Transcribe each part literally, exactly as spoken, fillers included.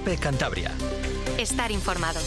COPE Cantabria. Estar informado.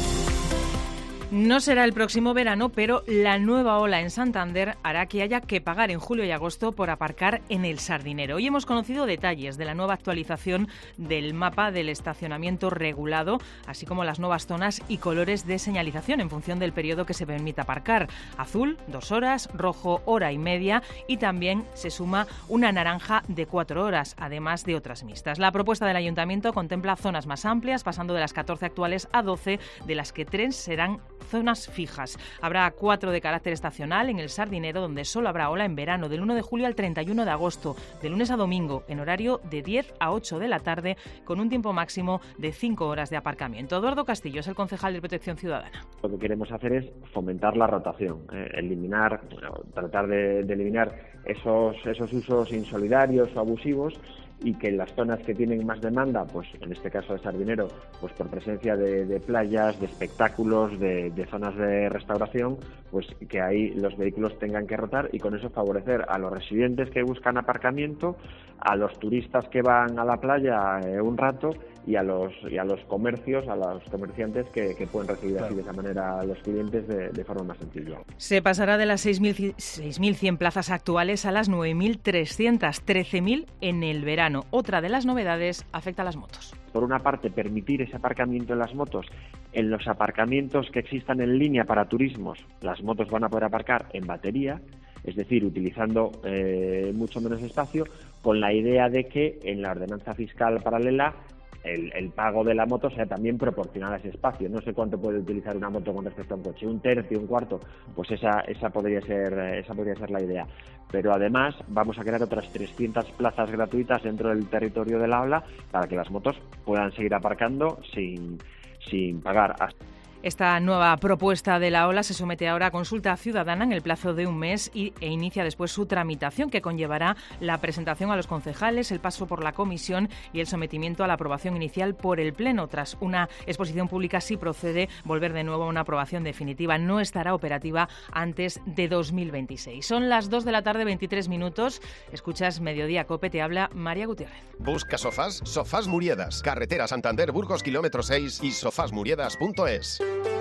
No será el próximo verano, pero la nueva ola en Santander hará que haya que pagar en julio y agosto por aparcar en el Sardinero. Hoy hemos conocido detalles de la nueva actualización del mapa del estacionamiento regulado, así como las nuevas zonas y colores de señalización en función del periodo que se permite aparcar. Azul, dos horas, rojo, hora y media, y también se suma una naranja de cuatro horas, además de otras mixtas. La propuesta del Ayuntamiento contempla zonas más amplias, pasando de las catorce actuales a doce, de las que tres serán zonas fijas. Habrá cuatro de carácter estacional en el Sardinero, donde solo habrá ola en verano, del uno de julio al treinta y uno de agosto, de lunes a domingo, en horario de diez a ocho de la tarde, con un tiempo máximo de cinco horas de aparcamiento. Eduardo Castillo es el concejal de Protección Ciudadana. Lo que queremos hacer es fomentar la rotación, eh, eliminar, bueno, tratar de, de eliminar esos, esos usos insolidarios o abusivos, y que en las zonas que tienen más demanda, pues en este caso el Sardinero, pues por presencia de, de playas, de espectáculos, de, de zonas de restauración, pues que ahí los vehículos tengan que rotar, y con eso favorecer a los residentes que buscan aparcamiento, a los turistas que van a la playa eh, un rato, y a los y a los comercios, a los comerciantes que, que pueden recibir claro. así de esa manera a los clientes de, de forma más sencilla. Se pasará de las seis mil cien plazas actuales a las nueve mil trescientas, trece mil en el verano. Otra de las novedades afecta a las motos. Por una parte, permitir ese aparcamiento en las motos. En los aparcamientos que existan en línea para turismos, las motos van a poder aparcar en batería, es decir, utilizando eh, mucho menos espacio, con la idea de que en la ordenanza fiscal paralela El, el pago de la moto sea también proporcional a ese espacio. No sé cuánto puede utilizar una moto con respecto a un coche, un tercio, un cuarto, pues esa esa podría ser esa podría ser la idea. Pero además vamos a crear otras trescientas plazas gratuitas dentro del territorio del aula para que las motos puedan seguir aparcando sin sin pagar. Esta nueva propuesta de la ola se somete ahora a consulta ciudadana en el plazo de un mes y, e inicia después su tramitación, que conllevará la presentación a los concejales, el paso por la comisión y el sometimiento a la aprobación inicial por el Pleno. Tras una exposición pública, si procede, volver de nuevo a una aprobación definitiva. No estará operativa antes de dos mil veintiséis. Son las dos de la tarde, veintitrés minutos. Escuchas Mediodía Cope, te habla María Gutiérrez. ¿Busca sofás? Sofás Muriedas. Carretera Santander, Burgos, kilómetro seis y sofás muriedas punto es.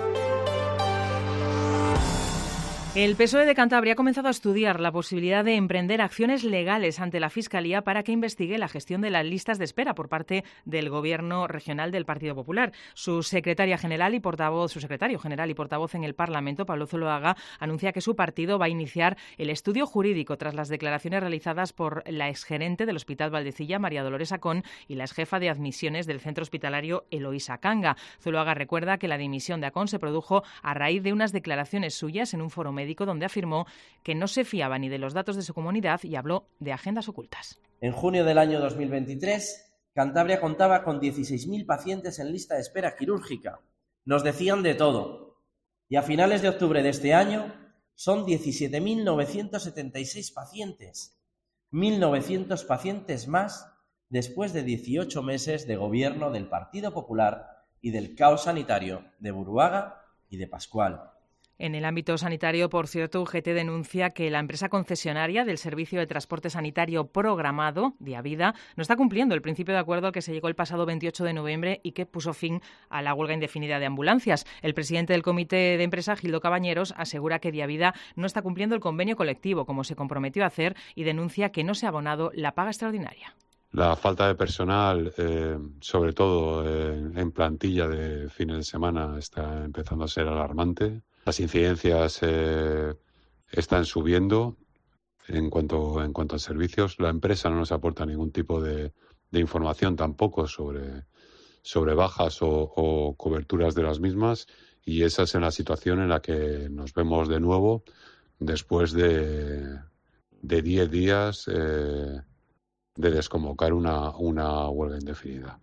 El P S O E de Cantabria ha comenzado a estudiar la posibilidad de emprender acciones legales ante la Fiscalía para que investigue la gestión de las listas de espera por parte del Gobierno regional del Partido Popular. Su secretaria general y portavoz, su secretario general y portavoz en el Parlamento, Pablo Zuloaga, anuncia que su partido va a iniciar el estudio jurídico tras las declaraciones realizadas por la exgerente del Hospital Valdecilla, María Dolores Acón, y la exjefa de admisiones del centro hospitalario, Eloísa Canga. Zuloaga recuerda que la dimisión de Acón se produjo a raíz de unas declaraciones suyas en un foro médico donde afirmó que no se fiaba ni de los datos de su comunidad y habló de agendas ocultas. En junio del año dos mil veintitrés, Cantabria contaba con dieciséis mil pacientes en lista de espera quirúrgica. Nos decían de todo. Y a finales de octubre de este año son diecisiete mil novecientos setenta y seis pacientes. mil novecientos pacientes más después de dieciocho meses de gobierno del Partido Popular y del caos sanitario de Buruaga y de Pascual. En el ámbito sanitario, por cierto, U G T denuncia que la empresa concesionaria del Servicio de Transporte Sanitario Programado, Diavida, no está cumpliendo el principio de acuerdo al que se llegó el pasado veintiocho de noviembre y que puso fin a la huelga indefinida de ambulancias. El presidente del comité de empresa, Gildo Cabañeros, asegura que Diavida no está cumpliendo el convenio colectivo como se comprometió a hacer y denuncia que no se ha abonado la paga extraordinaria. La falta de personal, eh, sobre todo eh, en plantilla de fines de semana, está empezando a ser alarmante. Las incidencias eh, están subiendo en cuanto, en cuanto a servicios. La empresa no nos aporta ningún tipo de, de información tampoco sobre, sobre bajas o, o coberturas de las mismas, y esa es la situación en la que nos vemos de nuevo después de, de diez días eh, de desconvocar una, una huelga indefinida.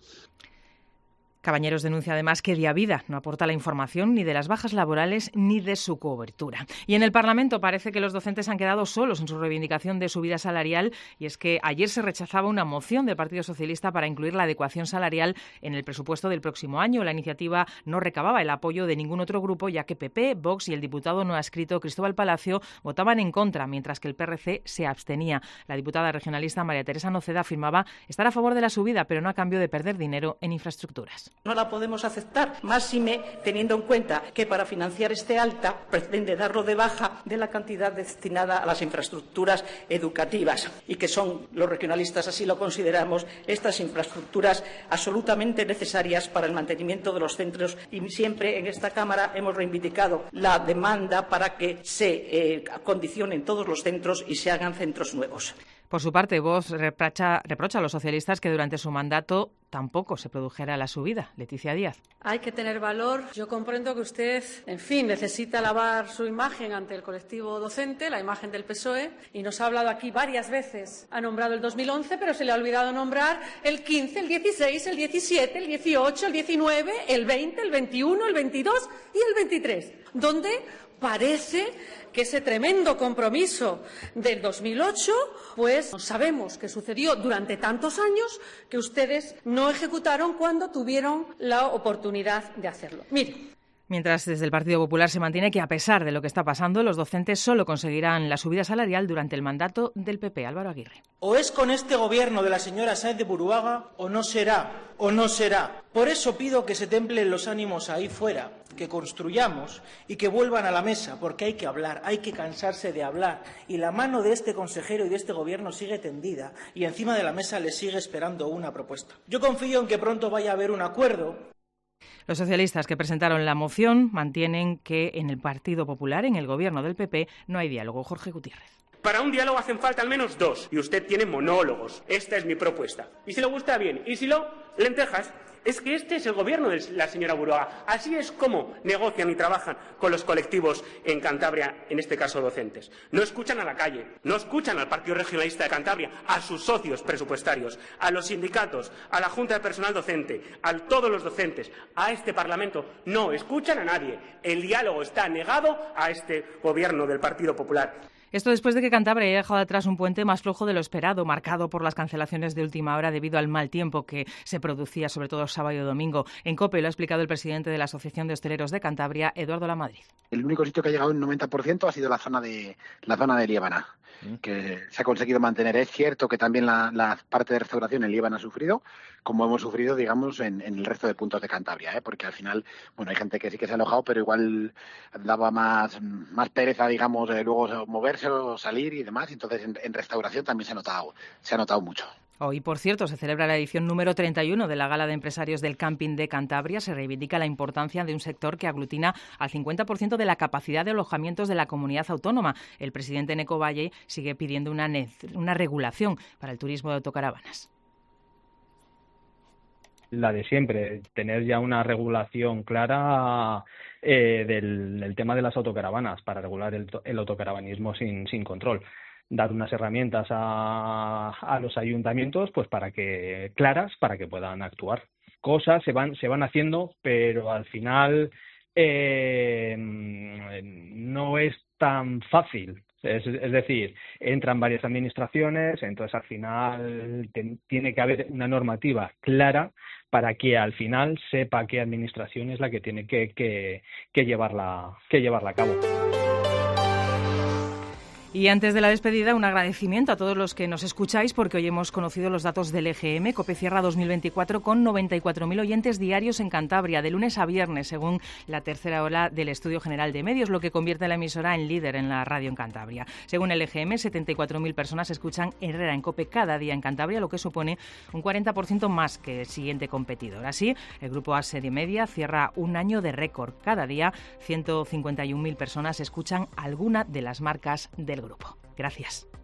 Cabañeros denuncia además que Diavida no aporta la información ni de las bajas laborales ni de su cobertura. Y en el Parlamento parece que los docentes han quedado solos en su reivindicación de subida salarial, y es que ayer se rechazaba una moción del Partido Socialista para incluir la adecuación salarial en el presupuesto del próximo año. La iniciativa no recababa el apoyo de ningún otro grupo, ya que P P, Vox y el diputado no adscrito Cristóbal Palacio votaban en contra, mientras que el P R C se abstenía. La diputada regionalista María Teresa Noceda afirmaba estar a favor de la subida, pero no a cambio de perder dinero en infraestructuras. Barbas. No la podemos aceptar, máxime teniendo en cuenta que para financiar este alta pretende darlo de baja de la cantidad destinada a las infraestructuras educativas y que son, los regionalistas así lo consideramos, estas infraestructuras absolutamente necesarias para el mantenimiento de los centros, y siempre en esta Cámara hemos reivindicado la demanda para que se eh, acondicionen todos los centros y se hagan centros nuevos. Por su parte, Vox reprocha, reprocha a los socialistas que durante su mandato tampoco se produjera la subida. Leticia Díaz. Hay que tener valor. Yo comprendo que usted, en fin, necesita lavar su imagen ante el colectivo docente, la imagen del P S O E, y nos ha hablado aquí varias veces. Ha nombrado el dos mil once, pero se le ha olvidado nombrar el quince, el dieciséis, el diecisiete, el dieciocho, el diecinueve, el veinte, el veintiuno, el veintidós y el veintitrés, donde parece que ese tremendo compromiso del dos mil ocho, pues sabemos que sucedió durante tantos años que ustedes no ejecutaron cuando tuvieron la oportunidad de hacerlo. Mire. Mientras desde el Partido Popular se mantiene que, a pesar de lo que está pasando, los docentes solo conseguirán la subida salarial durante el mandato del P P. Álvaro Aguirre. O es con este gobierno de la señora Sáenz de Buruaga o no será, o no será. Por eso pido que se templen los ánimos ahí fuera, que construyamos y que vuelvan a la mesa, porque hay que hablar, hay que cansarse de hablar. Y la mano de este consejero y de este gobierno sigue tendida y encima de la mesa le sigue esperando una propuesta. Yo confío en que pronto vaya a haber un acuerdo. Los socialistas que presentaron la moción mantienen que en el Partido Popular, en el gobierno del P P, no hay diálogo. Jorge Gutiérrez. Para un diálogo hacen falta al menos dos, y usted tiene monólogos. Esta es mi propuesta. Y si le gusta, bien. Y si no, lentejas. Es que este es el gobierno de la señora Buruaga. Así es como negocian y trabajan con los colectivos en Cantabria, en este caso docentes. No escuchan a la calle, no escuchan al Partido Regionalista de Cantabria, a sus socios presupuestarios, a los sindicatos, a la Junta de Personal Docente, a todos los docentes, a este Parlamento. No escuchan a nadie. El diálogo está negado a este gobierno del Partido Popular. Esto después de que Cantabria haya dejado atrás un puente más flojo de lo esperado, marcado por las cancelaciones de última hora debido al mal tiempo que se producía, sobre todo sábado y domingo. En COPE lo ha explicado el presidente de la Asociación de Hosteleros de Cantabria, Eduardo Lamadrid. El único sitio que ha llegado en noventa por ciento ha sido la zona de la zona de Líbana, que se ha conseguido mantener. Es cierto que también la, la parte de restauración en Líbana ha sufrido, como hemos sufrido, digamos, en, en el resto de puntos de Cantabria, ¿eh? Porque al final, bueno, hay gente que sí que se ha enojado, pero igual daba más, más pereza, digamos, eh, luego moverse o salir y demás. Entonces, en, en restauración también se ha notado, se ha notado mucho. Hoy, por cierto, se celebra la edición número treinta y uno de la Gala de Empresarios del Camping de Cantabria. Se reivindica la importancia de un sector que aglutina al cincuenta por ciento de la capacidad de alojamientos de la comunidad autónoma. El presidente Neco Valle sigue pidiendo una, una regulación para el turismo de autocaravanas. La de siempre, tener ya una regulación clara eh, del, del tema de las autocaravanas para regular el, el autocaravanismo sin, sin control. Dar unas herramientas a, a los ayuntamientos pues para que claras para que puedan actuar. Cosas se van se van haciendo, pero al final eh, no es tan fácil. Es, es decir, entran varias administraciones, entonces al final te, tiene que haber una normativa clara para que al final sepa qué administración es la que tiene que, que, que, llevarla, que llevarla a cabo. Y antes de la despedida, un agradecimiento a todos los que nos escucháis, porque hoy hemos conocido los datos del E G M. COPE cierra dos mil veinticuatro con noventa y cuatro mil oyentes diarios en Cantabria, de lunes a viernes, según la tercera ola del Estudio General de Medios, lo que convierte a la emisora en líder en la radio en Cantabria. Según el E G M, setenta y cuatro mil personas escuchan Herrera en COPE cada día en Cantabria, lo que supone un cuarenta por ciento más que el siguiente competidor. Así, el grupo A S E de Media cierra un año de récord. Cada día, ciento cincuenta y un mil personas escuchan alguna de las marcas del grupo. Gracias.